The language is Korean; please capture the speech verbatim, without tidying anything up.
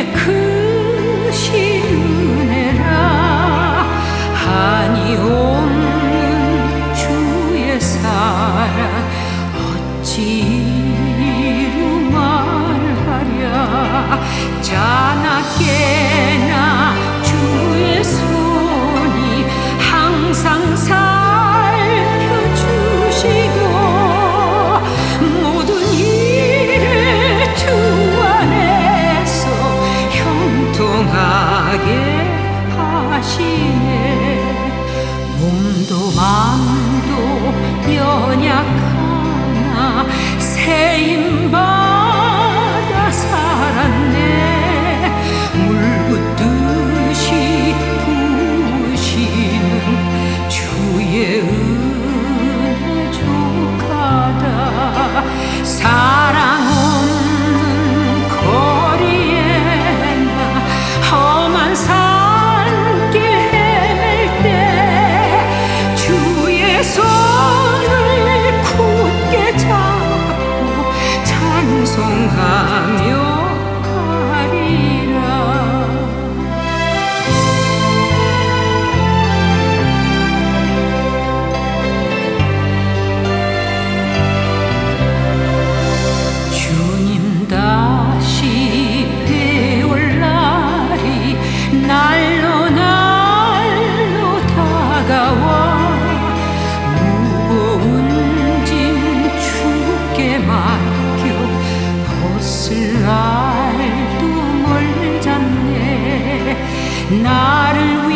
크신 은혜라. 한이 없는 주의 사랑 어찌 이루 말하랴. 자나깨나 주의 손이 항상 살펴주시고 모든 일을 주 안에서 형통하게 하시네. 몸도 맘도 연약하나 세임받아 살았네. 물붓듯이 부으시는 주의 은혜 족하다. 사랑 없는 거리에 나 험한 산길 헤맬 때 주의 손을 굳게 잡고 찬송하며 가리라. 주님 다시 배올 날이 날로 날로 다가와. 무거운 짐 주께 맡겨 벗을 날도 멀잖네. 나를